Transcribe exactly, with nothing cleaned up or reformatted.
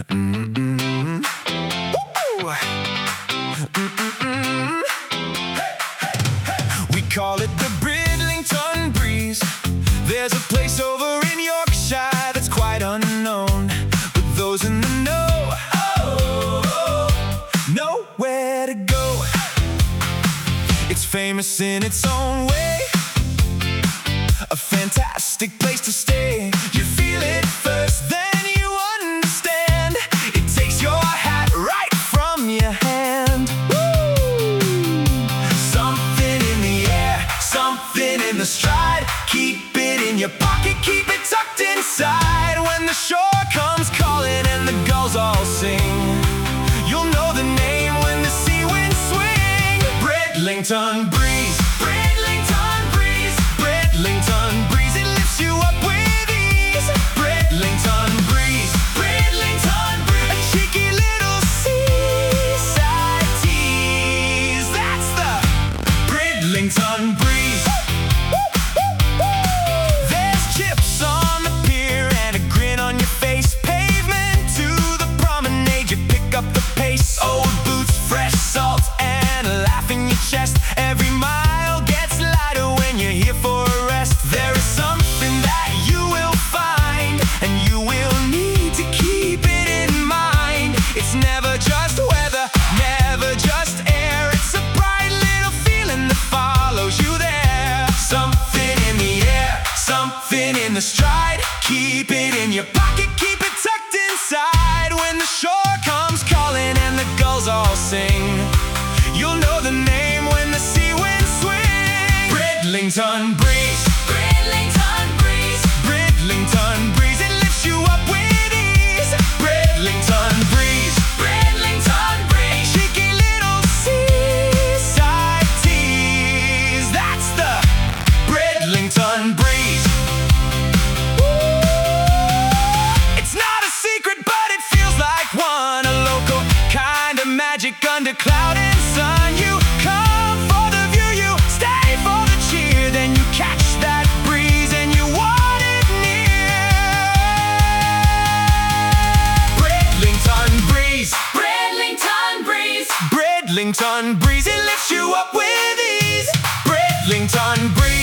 Mm-mm. Ooh. Mm-mm. We call it the Bridlington Breeze. There's a place over in Yorkshire that's quite unknown, but those in the know, oh, know where to go. It's famous in its own way, a fantastic place to stay. You feel it first, then you understand. It takes your hat right from your hand. Woo! Something in the air, something in the stride. Keep it in your pocket, keep it tucked inside. When the shore comes calling and the gulls all sing, you'll know the name when the sea winds swing. Bridlington Breeze, Bridlington Breeze, Bridlington Breeze. It lifts you up with ease. Bridlington Breeze, Bridlington Breeze. A cheeky little seaside tease. That's the Bridlington Breeze. There's chips on the pier and a grin on your face. Pavement to the promenade, you pick up the pace. Old boots, fresh salt, and a laugh in your chest. Every mile gets lighter when you're here for a rest. There is something that you will find, and you will need to keep it in mind. It's never just weather, never just air. It's a bright little feeling that follows you there. Something in the air, something in the stride. Keep it in your pocket, keep it tucked inside. When the shore comes calling and the gulls all sing, you'll know the name when the sea winds swing. Bridlington Breeze, Bridlington Breeze, Bridlington Breeze. It lifts you up with ease. Bridlington Breeze, Bridlington Breeze. A cheeky little seaside tease. That's the Bridlington Breeze. It's not a secret, but it feels like one. A local kind of magic under cloud and sun. You come for the view, you stay for the cheer. Then you catch that breeze and you want it near. Bridlington Breeze, Bridlington Breeze, Bridlington Breeze. It lifts you up with ease. Bridlington Breeze.